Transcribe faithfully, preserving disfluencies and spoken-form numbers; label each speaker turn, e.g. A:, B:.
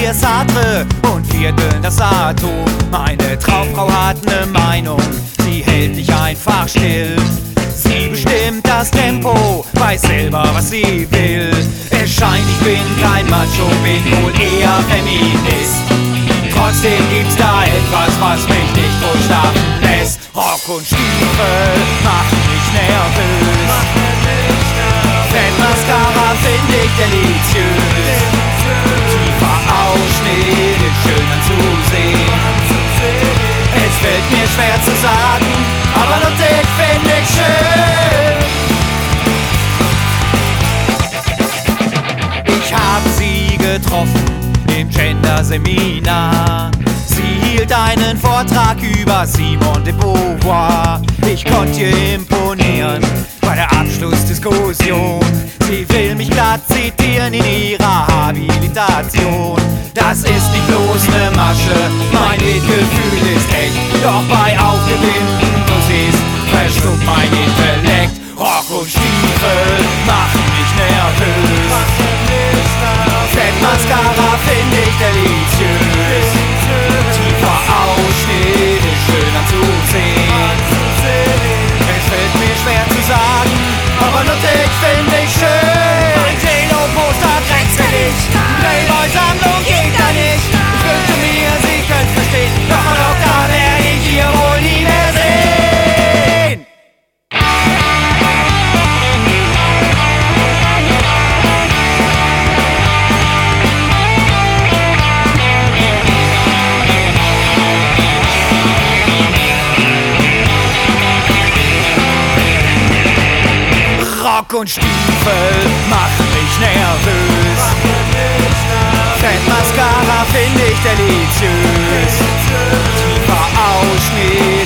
A: wir Sartre und vierteln das Atom. Meine Traumfrau hat ne Meinung, sie hält nicht einfach still. Sie bestimmt das Tempo, weiß selber, was sie will. Es scheint, ich bin kein Macho, bin wohl eher Feminist. Trotzdem gibt's da etwas, was mich nicht durchschlafen lässt. Rock und Stiefel machen mich nervös. Fettmascara find ich deliziös. Tiefer Ausschnitt ist schön anzusehen. Es fällt mir schwer zu sagen, aber lustig find ich schön. Ich habe sie getroffen im Gender-Seminar. Sie hielt einen Vortrag über Simone de Beauvoir. Ich konnte ihr imponieren bei der Abschlussdiskussion. Sie will mich glatt zitieren in ihrer Habilitation. Das ist nicht bloß ne Masche, mein Mitgefühl ist echt. Doch bei aufgewinnten Musik verstummt mein Intellekt. Rock und Stiefel machen mich nervös. Fettmascara find ich deliziös. Tiefer Ausschnitt ist schön anzusehen. Es fällt mir schwer zu sagen, aber lustig find ich schön. Mein J-Lo-Poster dreckselig, Playboy-Sammlung geht da nicht. Ich wünschte mir, sie könnte verstehen, doch auch da werde ich hier wohl nie mehr sehen. Rock und Stiefel machen mich nervös. Fettmascara find ich deliziös. Tiefer Ausschnitt